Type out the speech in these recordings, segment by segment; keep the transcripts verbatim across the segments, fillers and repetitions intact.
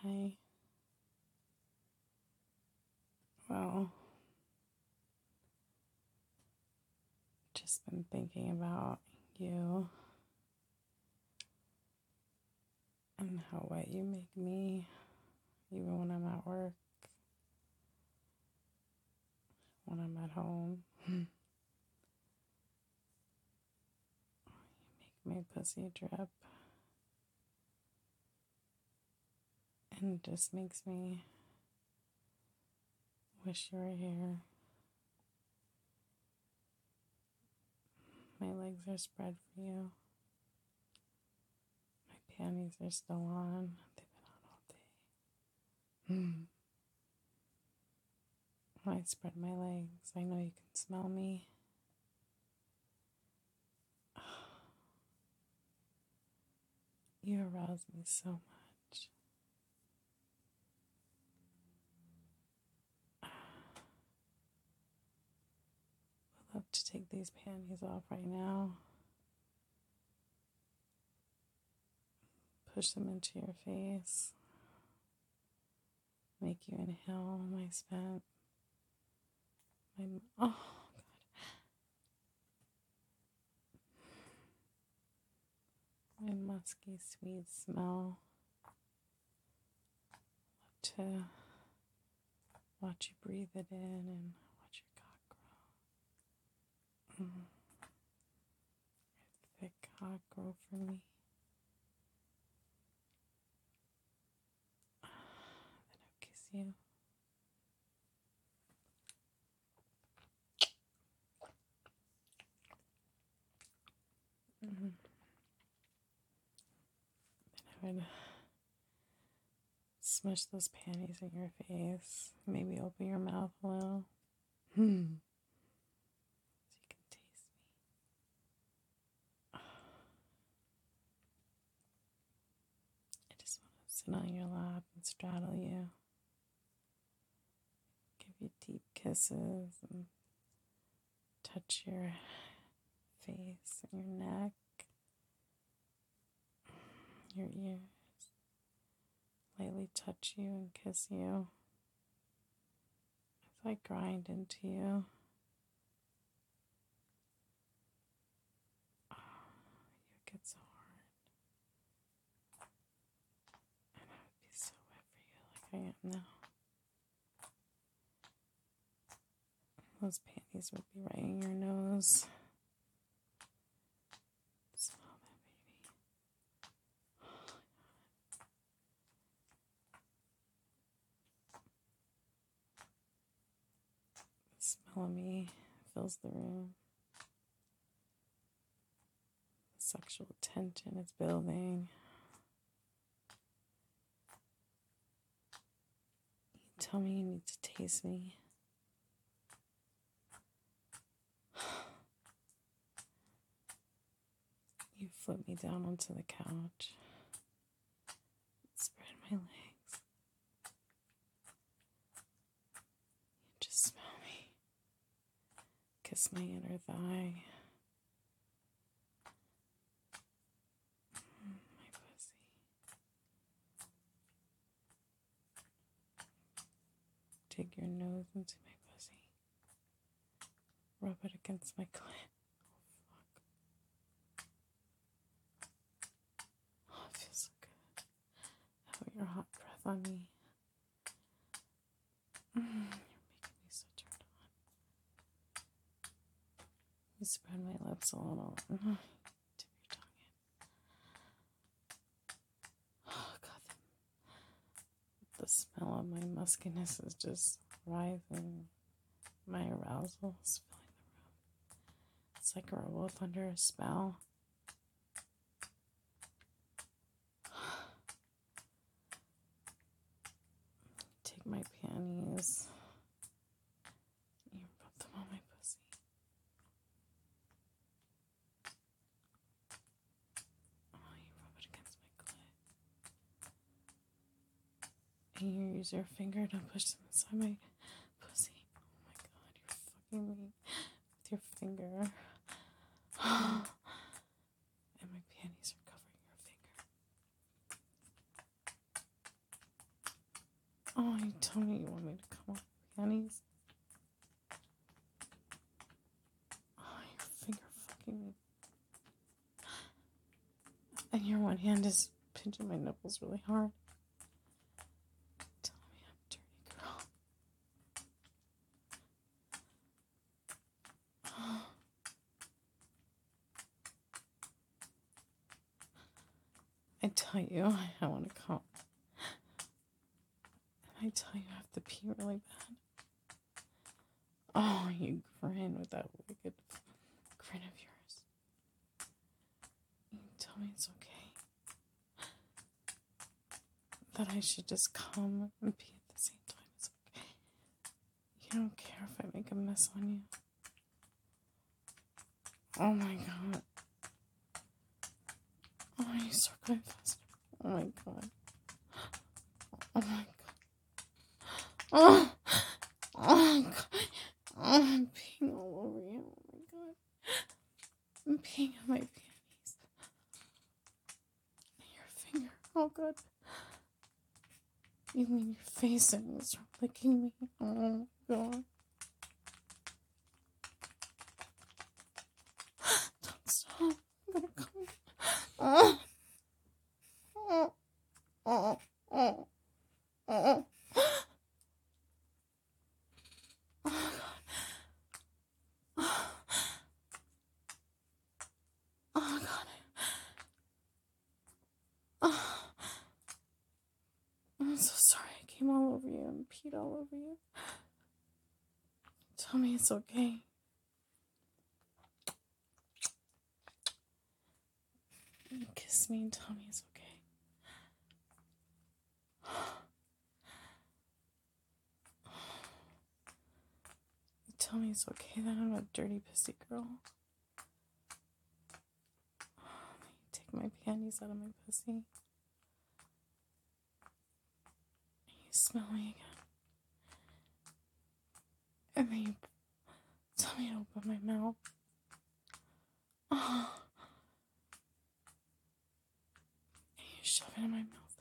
Hi. Well, just been thinking about you and how wet you make me, even when I'm at work, when I'm at home. You make my pussy drip. And it just makes me wish you were here. My legs are spread for you. My panties are still on. They've been on all day. When I spread my legs, I know you can smell me. You arouse me so much. I'd love to take these panties off right now. Push them into your face. Make you inhale my spent. My, oh, God. My musky, sweet smell. Love to watch you breathe it in and watch your cock grow. Mm. Thick cock grow for me. Then I'll kiss you. Mm. Then I would smush those panties in your face. Maybe open your mouth a little. Hmm. So you can taste me. I just want to sit on your lap and straddle you. Give you deep kisses and touch your face and your neck, your ears. Lightly touch you and kiss you. As I grind into you. Oh, you get so hard. And I would be so wet for you like I am now. Those panties would be right in your nose. Smell that, baby. The smell of me fills the room. The sexual tension is building. You tell me you need to taste me. You flip me down onto the couch. Spread my legs. You just smell me. Kiss my inner thigh. Mm, my pussy. Dig your nose into my pussy. Rub it against my clit. Oh, fuck. Oh, it feels so good. Have your hot breath on me. Mm, you're making me so turned on. You spread my lips a little. Mm, dip your tongue in. Oh, God. The smell of my muskiness is just rising. My arousal is filling the room. It's like we're both under a spell. Take my panties. You rub them on my pussy. Oh, you rub it against my clit. And you use your finger to push them inside my pussy. Oh my God, you're fucking me with your finger. And my panties are covering your finger. Oh, you told me you want me to come on panties. Oh, your finger fucking me. And your one hand is pinching my nipples really hard. Tell me I'm dirty, girl. I tell you, I want to come. And I tell you, I have to pee really bad. Oh, you grin with that wicked grin of yours. You tell me it's okay. That I should just come and pee at the same time. It's okay. You don't care if I make a mess on you. Oh my god. Oh, you start going faster. Oh my god. Oh my god. Oh, oh my god. Oh, I'm peeing all over you. Oh my god. I'm peeing on my panties. Your finger. Oh god. You mean your face and you start licking me. Oh my god. Don't stop. I'm gonna come. Oh. Oh. Oh. Oh. Oh. Oh god. Oh. I'm so sorry I came all over you and peed all over you. Tell me it's okay. You kiss me and tell me it's okay. You tell me it's okay that I'm a dirty, pissy girl. You take my panties out of my pussy. You smell me again. And then you tell me to open my mouth. Oh. And you shove it in my mouth.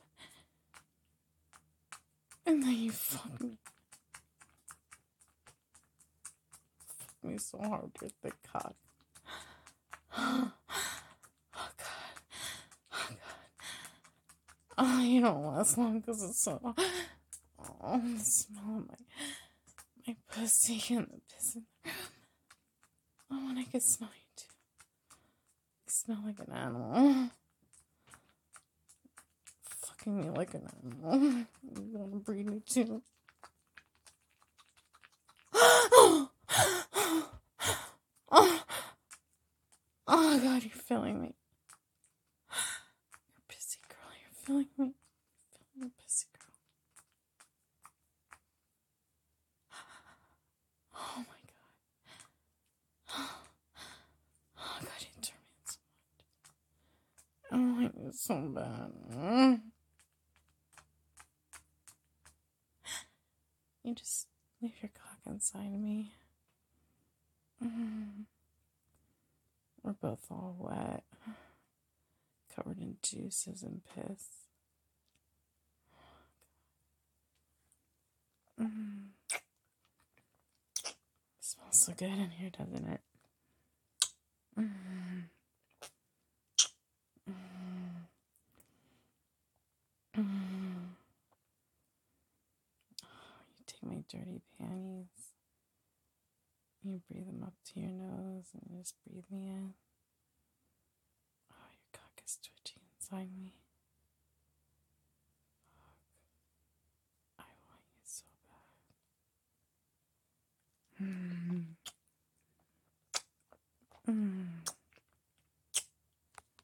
And then you fuck me. Fuck me so hard with your thick cock. Oh god. Oh god. Oh, you don't last long because it's so. Oh, the smell of my, my pussy and the piss in the room. Oh, and I can smell you too. You smell like an animal. Fucking me like an animal. You want to breed me too? Oh, oh, oh god, you're feeling me. You're a pissy girl. You're feeling me. You're feeling a pissy girl. Oh my god. Oh god, you turn me on so much. I like you so bad. You just leave your cock inside me. Mm. We're both all wet, covered in juices and piss. Mm. Smells so good in here, doesn't it? Mm. Mm. Mm. Oh, you take my dirty panties. You breathe them up to your nose and you just breathe me in. Oh, your cock is twitchy inside me. Fuck. I want you so bad. Mm.